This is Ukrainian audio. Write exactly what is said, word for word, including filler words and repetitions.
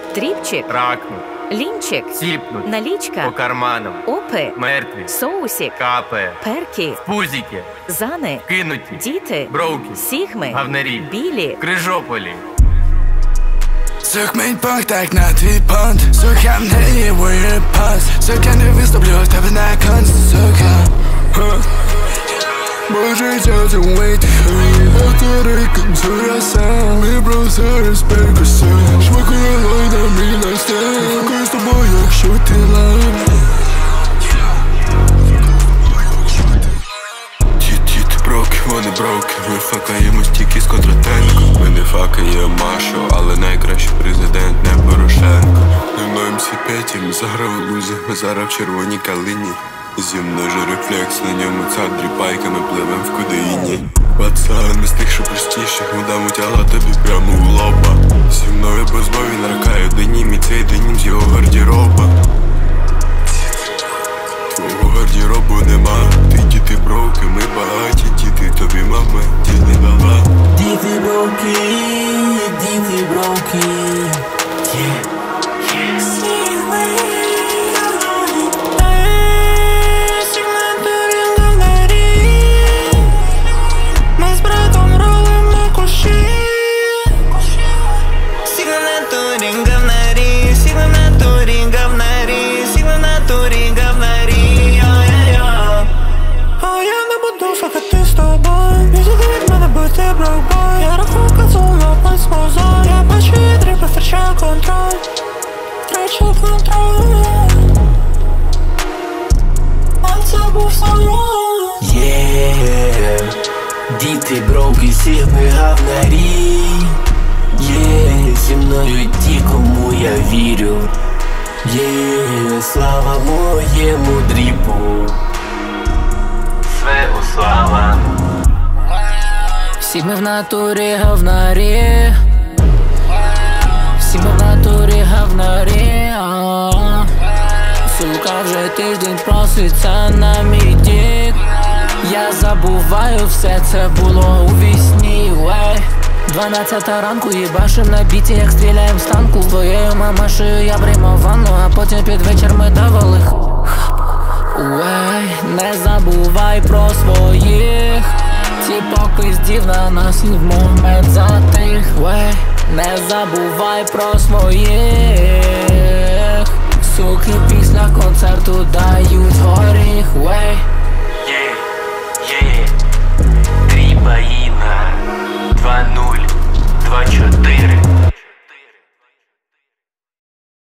Тріпчик, ракнуть, лінчик, сіпнуть, налічка, по карманам, опи, мертві, соусік, капає, перки, пузіки, зани, кинуті, діти, бровки, сігми, гавнарі, білі, крижополі. Søg min punkt, der ikke når dit punkt Så kan den helge, hvor jeg pas Så kan det vist, der bliver stappet nær kunst Så kan Може взяти wait А ти рейком сураса Ми бросили спекуси Швакує лайна мій настель Факую з тобою, якщо ти лайм Ті-ті-ті броки, вони броки Ми факаємо стільки з Контратенко Ми не факаємо Машу, але найкращий президент не Порошенко. Ми маємо всі п'яті, ми заграли лузі Ми зараз в червоній калині Зі мною же рефлекс, на ньому цадрі пайками пливем в кодеїні. Пацан, ми з тих, що простіших, ми дамо тіла тобі прямо в лоба. Зі мною безбой, він ракає денім, і цей денім з його гардероба. Твого гардеробу нема, ти діти броки, ми багаті діти, тобі мама, діти дала. Діти броки, діти броки, yeah. Я рахую козу на пальць мозок Я бачу відриби, втрачаю контроль Втрачаю контроль Он забув сон Yeah, діти броки, сігми гавнарі Yeah, зі мною ті, кому я вірю Yeah, слава моєму дріпу Свео слава Всі ми в натурі говнарі Всі ми в натурі говнарі Сука вже тиждень проситься на мій дік Я забуваю, все це було у вісні Дванадцята ранку їбашим на біті, як стріляєм з танку Твоєю мамашею я приймав ванну, а потім під вечір ми давали Уей, не забувай про своїх Ті попиздів на нас і в момент затих Вей, не забувай про своїх Суки після концерту дають горіх Вей Yeah, yeah, три бої